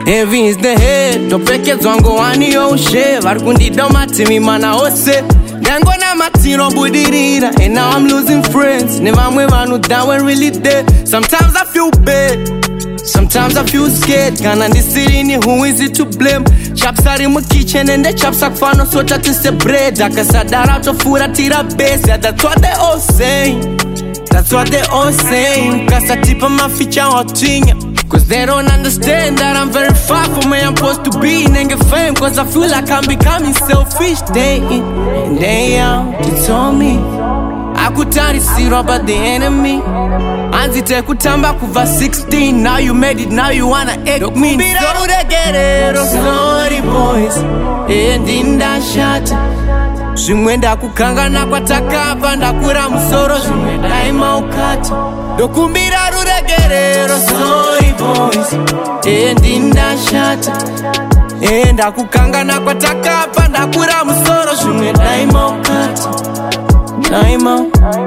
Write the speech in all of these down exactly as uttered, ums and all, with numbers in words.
Heavy is the head, topeke zwango wani oshe Varkundida matimi mana ose Dango na matino budirira And now I'm losing friends Never mwe vanu down when really dead Sometimes I feel bad Sometimes I feel scared Kana ndisirini who is it to blame Chaps are in my kitchen and the chaps are fano so to say bread Akasadara to fura tira base Yeah that's what they all saying That's what they all saying Kasa tipa maficha hotinya Cause they don't understand that I'm very far from where I'm supposed to be Nenge fame cause I feel like I'm becoming selfish Day in and day out, it's on me Akutari siro but the enemy Anzite kutamba kuva sixteen Now you made it, now you wanna egg me So they get it, oh sorry boys And in that shot Shimwenda kukangana kwa takapa Ndakura musoro shimwenda ima ukata Dokumbira ruregerero sorry boys And in that shot Enda kukangana kwa takapa Ndakura musoro shimwenda ima ukata Naima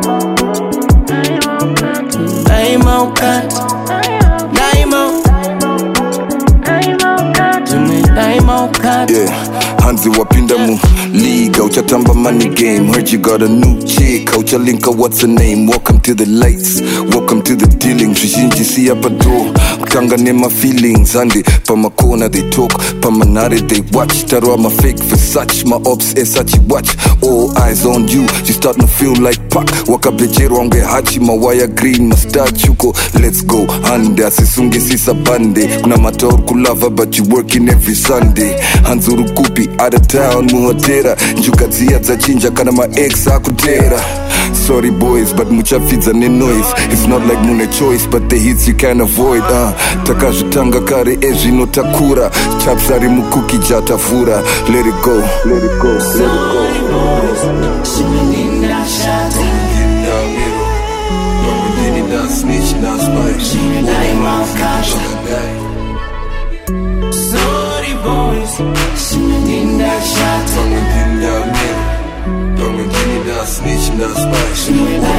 Naima ukata Naima Naima ukata Yeah Hanzi wapinda mu liga Uchatamba money game Heard you got a new chick Uchalinka what's her name Welcome to the lights Welcome to the dealing Trishinji si hapa do Kutanga nema feelings Andi Pama kona they talk Pama nare they watch Taro I'm a fake for such My ops is such watch All eyes on you You start to feel like Pac Waka bejero wange hachi Mawaya green Mustache yuko Let's go Hande Asisungi sisa bande Kuna mator kulava But you working every Sunday Hanzuru kupi Out of town muhotera Njukazia za chinja kana ma ex akutera Sorry boys but mucha fidza ne noise It's not like mune choice but the hits you can't avoid uh, Takajutanga kare eji no takura Chapsari mukuki jatafura Let it go Let it go Let it go Sorry boys Shimeninda shati Shimeninda snitch na spy Shimeninda ukata Sorry boys Shimeninda shati Shimeninda snitch na spy